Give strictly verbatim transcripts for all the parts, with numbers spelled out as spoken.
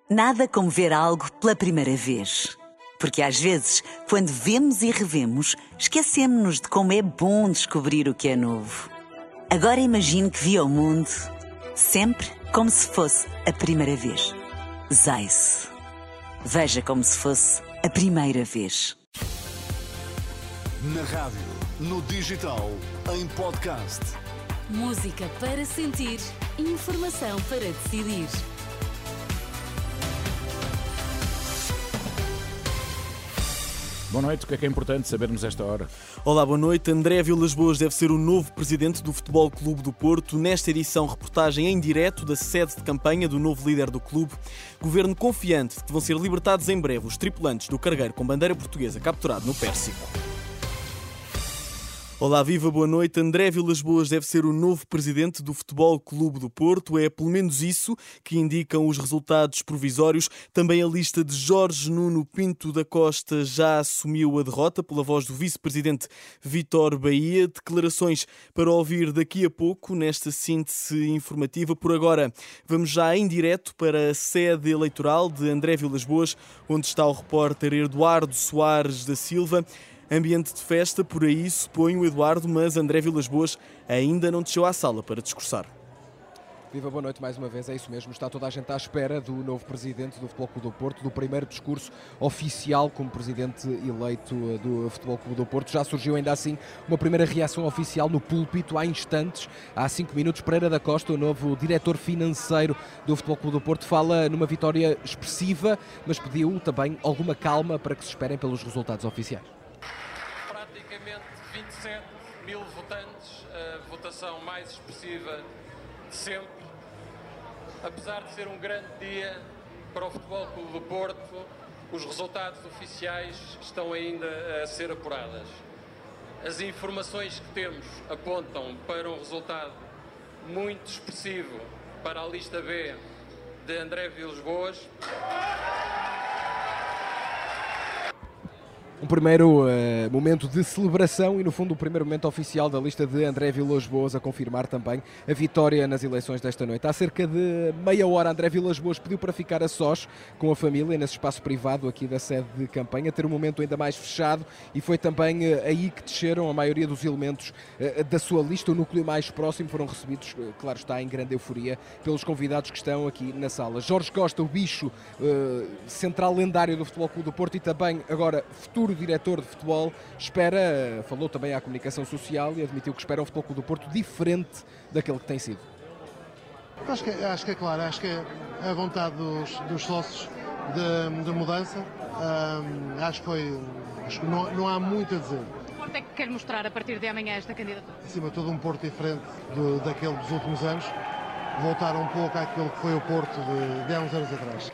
Nada como ver algo pela primeira vez. Porque às vezes, quando vemos e revemos, esquecemos-nos de como é bom descobrir o que é novo. Agora imagine que viu o mundo sempre como se fosse a primeira vez. Zais. Veja como se fosse a primeira vez. Na rádio, no digital, em podcast. Música para sentir, informação para decidir. Boa noite, o que é que é importante sabermos esta hora? Olá, boa noite. André Vilas-Boas deve ser o novo presidente do Futebol Clube do Porto. Nesta edição, reportagem em direto da sede de campanha do novo líder do clube. Governo confiante de que vão ser libertados em breve os tripulantes do cargueiro com bandeira portuguesa capturado no Pérsico. Olá, viva, boa noite. André Vilas-Boas deve ser o novo presidente do Futebol Clube do Porto. É pelo menos isso que indicam os resultados provisórios. Também a lista de Jorge Nuno Pinto da Costa já assumiu a derrota pela voz do vice-presidente Vítor Bahia. Declarações para ouvir daqui a pouco nesta síntese informativa. Por agora, vamos já em direto para a sede eleitoral de André Vilas-Boas, onde está o repórter Eduardo Soares da Silva. Ambiente de festa, por aí suponho, Eduardo, mas André Vilas-Boas ainda não desceu à sala para discursar. Viva, boa noite mais uma vez, é isso mesmo, está toda a gente à espera do novo presidente do Futebol Clube do Porto, do primeiro discurso oficial como presidente eleito do Futebol Clube do Porto. Já surgiu ainda assim uma primeira reação oficial no púlpito há instantes, há cinco minutos. Pereira da Costa, o novo diretor financeiro do Futebol Clube do Porto, fala numa vitória expressiva, mas pediu também alguma calma para que se esperem pelos resultados oficiais. Praticamente vinte e sete mil votantes, a votação mais expressiva de sempre. Apesar de ser um grande dia para o Futebol Clube do Porto, os resultados oficiais estão ainda a ser apuradas. As informações que temos apontam para um resultado muito expressivo para a lista B de André Vilas-Boas. Um primeiro uh, momento de celebração e, no fundo, o primeiro momento oficial da lista de André Vilas-Boas, a confirmar também a vitória nas eleições desta noite. Há cerca de meia hora, André Vilas-Boas pediu para ficar a sós com a família nesse espaço privado aqui da sede de campanha, ter um momento ainda mais fechado, e foi também uh, aí que desceram a maioria dos elementos uh, da sua lista. O núcleo mais próximo foram recebidos, uh, claro está, em grande euforia pelos convidados que estão aqui na sala. Jorge Costa, o bicho uh, central lendário do Futebol Clube do Porto e também agora futuro diretor de futebol, espera, falou também à comunicação social e admitiu que espera um Futebol Clube do Porto diferente daquele que tem sido. Acho que, acho que é claro, acho que é a vontade dos, dos sócios de, de mudança. Um, acho que foi, acho que não, não há muito a dizer. O Porto é que quer mostrar a partir de amanhã esta candidatura? Acima de tudo, um Porto diferente do, daquele dos últimos anos, voltar um pouco àquilo que foi o Porto de, de há uns anos atrás.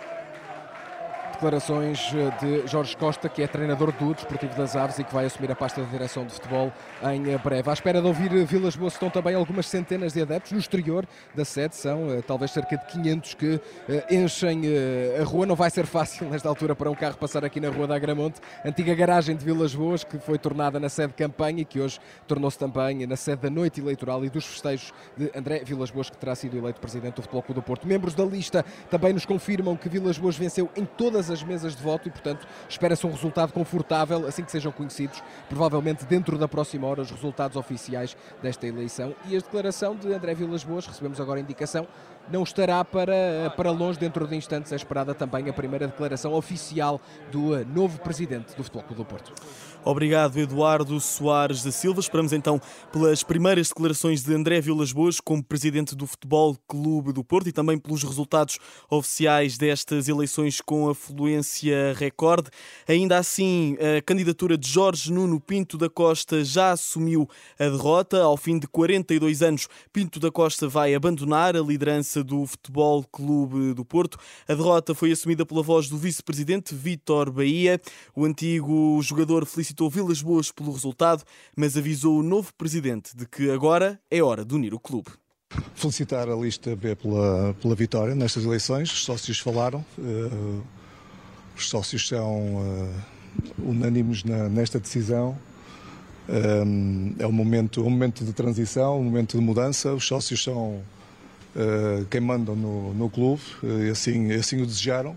Declarações de Jorge Costa, que é treinador do Desportivo das Aves e que vai assumir a pasta de direção de futebol em breve. À espera de ouvir Vilas-Boas estão também algumas centenas de adeptos no exterior da sede, são talvez cerca de quinhentos que enchem a rua. Não vai ser fácil nesta altura para um carro passar aqui na Rua da Agramonte, antiga garagem de Vilas-Boas, que foi tornada na sede de campanha e que hoje tornou-se também na sede da noite eleitoral e dos festejos de André Vilas-Boas, que terá sido eleito presidente do Futebol Clube do Porto. Membros da lista também nos confirmam que Vilas-Boas venceu em todas as mesas de voto e, portanto, espera-se um resultado confortável assim que sejam conhecidos, provavelmente dentro da próxima hora, os resultados oficiais desta eleição. E a declaração de André Vilas-Boas, recebemos agora a indicação, não estará para, para longe. Dentro de instantes é esperada também a primeira declaração oficial do novo presidente do Futebol Clube do Porto. Obrigado, Eduardo Soares da Silva. Esperamos então pelas primeiras declarações de André Vilas-Boas como presidente do Futebol Clube do Porto e também pelos resultados oficiais destas eleições com afluência recorde. Ainda assim, a candidatura de Jorge Nuno Pinto da Costa já assumiu a derrota. Ao fim de quarenta e dois anos, Pinto da Costa vai abandonar a liderança do Futebol Clube do Porto. A derrota foi assumida pela voz do vice-presidente Vítor Bahia. O antigo jogador felicitou Vilas-Boas pelo resultado, mas avisou o novo presidente de que agora é hora de unir o clube. Felicitar a lista B pela, pela vitória nestas eleições. Os sócios falaram, uh, os sócios são uh, unânimes na, nesta decisão. Um, é um momento, um momento de transição, um momento de mudança. Os sócios são quem mandam no, no clube, e assim, assim o desejaram.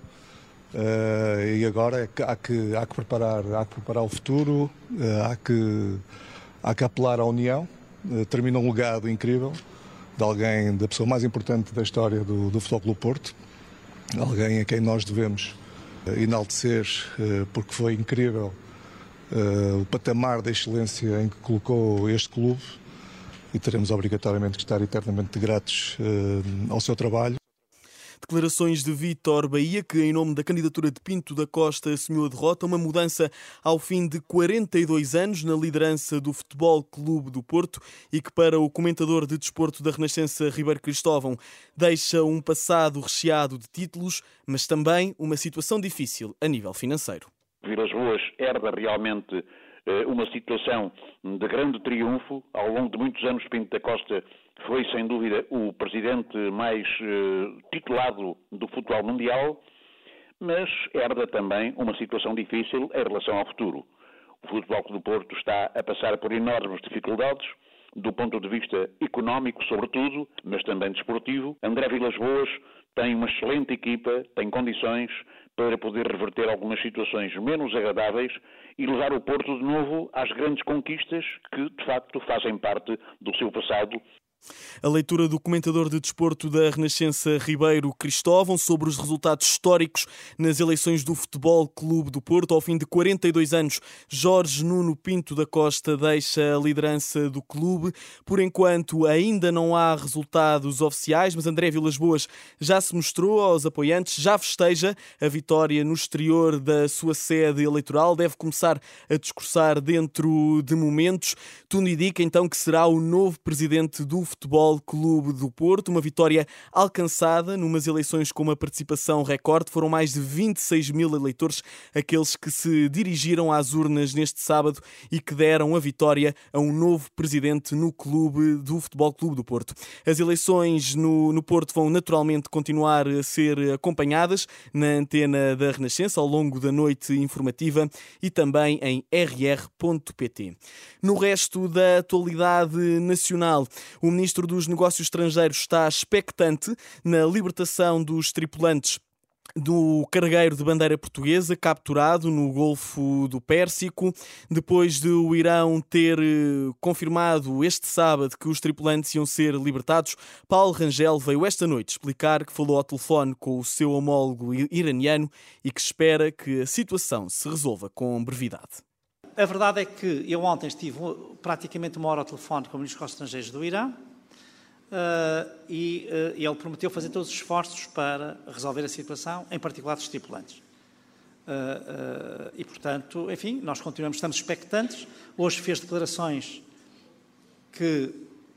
Uh, e agora é que há, que há que preparar, há que preparar o futuro, uh, há, que, há que apelar à união. Uh, termina um legado incrível de alguém, da pessoa mais importante da história do, do Futebol Clube Porto, alguém a quem nós devemos uh, enaltecer, uh, porque foi incrível uh, o patamar da excelência em que colocou este clube, e teremos obrigatoriamente que estar eternamente gratos uh, ao seu trabalho. Declarações de Vítor Bahia, que em nome da candidatura de Pinto da Costa assumiu a derrota, uma mudança ao fim de quarenta e dois anos na liderança do Futebol Clube do Porto e que para o comentador de desporto da Renascença, Ribeiro Cristóvão, deixa um passado recheado de títulos, mas também uma situação difícil a nível financeiro. Vilas Boas herda realmente uma situação de grande triunfo. Ao longo de muitos anos, Pinto da Costa foi, sem dúvida, o presidente mais uh, titulado do futebol mundial, mas herda também uma situação difícil em relação ao futuro. O Futebol Clube do Porto está a passar por enormes dificuldades, do ponto de vista económico, sobretudo, mas também desportivo. André Vilas Boas tem uma excelente equipa, tem condições para poder reverter algumas situações menos agradáveis e levar o Porto de novo às grandes conquistas que, de facto, fazem parte do seu passado. A leitura do comentador de desporto da Renascença, Ribeiro Cristóvão, sobre os resultados históricos nas eleições do Futebol Clube do Porto. Ao fim de quarenta e dois anos, Jorge Nuno Pinto da Costa deixa a liderança do clube. Por enquanto, ainda não há resultados oficiais, mas André Vilas Boas já se mostrou aos apoiantes, já festeja a vitória no exterior da sua sede eleitoral. Deve começar a discursar dentro de momentos. Tudo indica então que será o novo presidente do Futebol Clube do Porto, uma vitória alcançada numas eleições com uma participação recorde. Foram mais de vinte e seis mil eleitores aqueles que se dirigiram às urnas neste sábado e que deram a vitória a um novo presidente no clube do Futebol Clube do Porto. As eleições no, no Porto vão naturalmente continuar a ser acompanhadas na antena da Renascença ao longo da noite informativa e também em r r ponto p t. No resto da atualidade nacional, o Ministro dos Negócios Estrangeiros está expectante na libertação dos tripulantes do cargueiro de bandeira portuguesa capturado no Golfo do Pérsico, depois de o Irão ter confirmado este sábado que os tripulantes iam ser libertados. Paulo Rangel veio esta noite explicar que falou ao telefone com o seu homólogo iraniano e que espera que a situação se resolva com brevidade. A verdade é que eu ontem estive praticamente uma hora ao telefone com o Ministro dos Negócios Estrangeiros do Irão uh, e uh, ele prometeu fazer todos os esforços para resolver a situação, em particular dos tripulantes. Uh, uh, e, portanto, enfim, nós continuamos, estamos expectantes. Hoje fez declarações que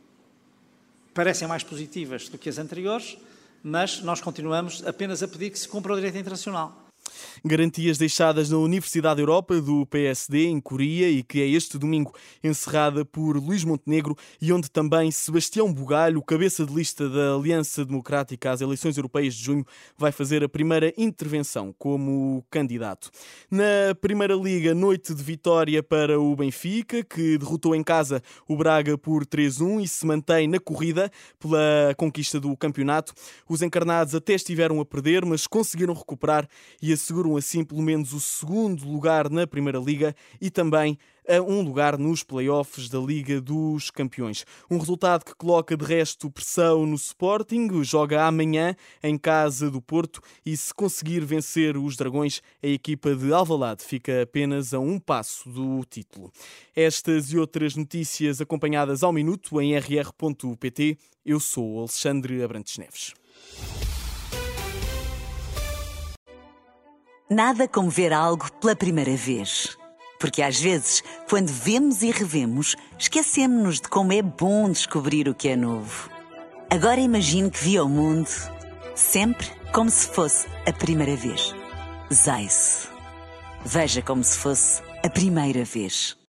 parecem mais positivas do que as anteriores, mas nós continuamos apenas a pedir que se cumpra o direito internacional. Garantias deixadas na Universidade da Europa do P S D em Coria e que é este domingo encerrada por Luís Montenegro e onde também Sebastião Bugalho, cabeça de lista da Aliança Democrática às eleições europeias de junho, vai fazer a primeira intervenção como candidato. Na Primeira Liga, noite de vitória para o Benfica, que derrotou em casa o Braga por três a um e se mantém na corrida pela conquista do campeonato. Os encarnados até estiveram a perder, mas conseguiram recuperar e asseguram assim pelo menos o segundo lugar na Primeira Liga e também um lugar nos play-offs da Liga dos Campeões. Um resultado que coloca de resto pressão no Sporting, joga amanhã em casa do Porto e se conseguir vencer os Dragões, a equipa de Alvalade fica apenas a um passo do título. Estas e outras notícias acompanhadas ao minuto em r r ponto p t. Eu sou o Alexandre Abrantes Neves. Nada como ver algo pela primeira vez. Porque às vezes, quando vemos e revemos, esquecemos-nos de como é bom descobrir o que é novo. Agora imagine que viu o mundo sempre como se fosse a primeira vez. Zais. Veja como se fosse a primeira vez.